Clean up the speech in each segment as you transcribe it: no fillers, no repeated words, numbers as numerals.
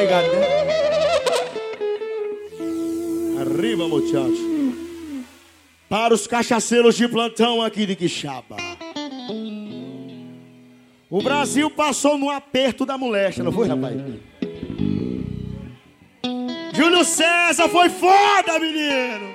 ligado, né? Arriba, muchacho. Para os cachaceiros de plantão aqui de Quixaba. O Brasil passou no aperto da molecha, não foi, rapaz? Júlio César foi foda, menino!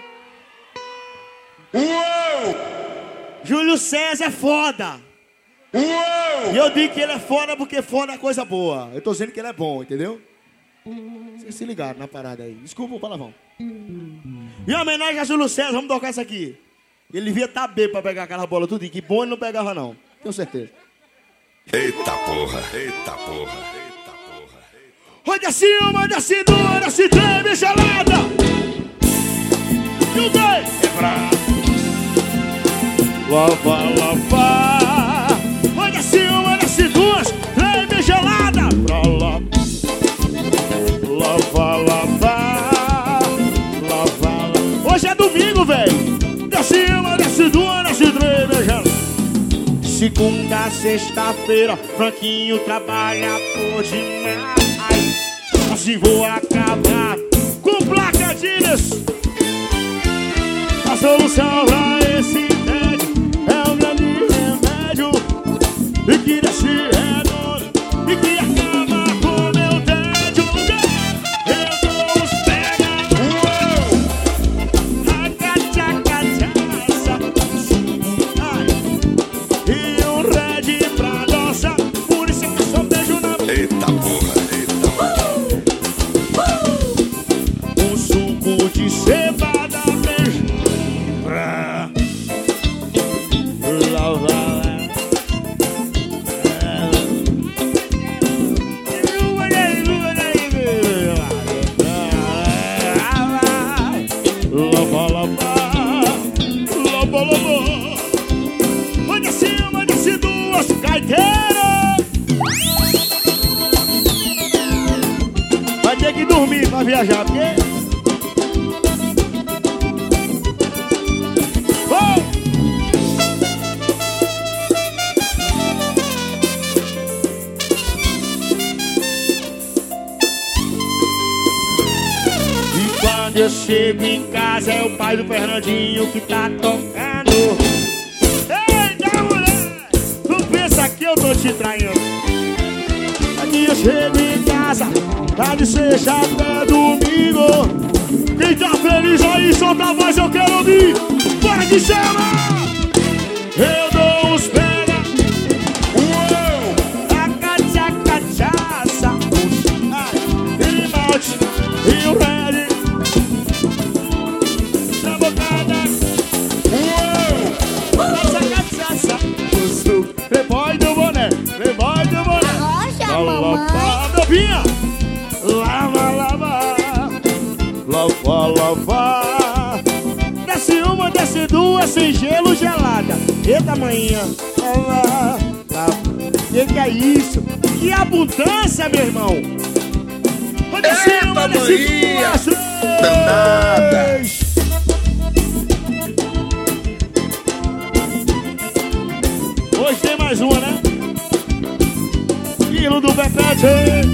Uou! Júlio César é foda! Uou! E eu digo que ele é foda porque foda é coisa boa. Eu tô dizendo que ele é bom, entendeu? Vocês se ligaram na parada aí. Desculpa o palavrão. Em homenagem a Júlio César, vamos tocar isso aqui. Ele devia estar bêbado pra pegar aquela bola tudo. Que bom ele não pegava, não. Tenho certeza. Eita porra, eita porra, eita porra. Olha assim, uma, desce duas, desce três, michelada. E o dois. É pra... Lava, lava. Olha assim, uma, desce duas, três, michelada. Pra lá. Lava, lava. Lava, lava. Hoje é domingo, velho. Desce uma, desce duas, desce três, michelada. Segunda, sexta-feira, Franquinho trabalha por demais. Assim vou acabar com placa de a solução pra esse tédio é um grande remédio e que desce redondo e que acaba com meu tédio. Eu dou os pega, acachacachaça e um red pra dança. Por isso que eu só beijo na boca. Eita porra, eita porra. Um suco de cevada, beijo pra lavar. Lava, lava, lava, lava. Mande assim, mande assim duas caiteiras. Vai ter que dormir pra viajar, porque... Oh! E quando eu chego em casa é o pai do Fernandinho que tá tocando. Eita, mulher! Tu pensa que eu tô te traindo? Aqui eu chego em casa, tá de sexta até domingo. Quem tá feliz aí, solta a voz, eu quero ouvir. Bora que chama! Eu dou os pega. Uou! Acachacachaça. E malte e o red. Na bocada. Uou! Acachacachaça. Playboy do boné. Playboy do boné. Rocha, Lava, mamãe. novinha. Lava, lava. Lava, lava. Desce uma, desce duas, sem gelo, gelada. Eita, manhã. Lava, lava. Que é isso? Que abundância, meu irmão. Desce uma, Eita, desce manhã. duas, Danada. três. Hoje tem mais uma, né? Filho do Bepete.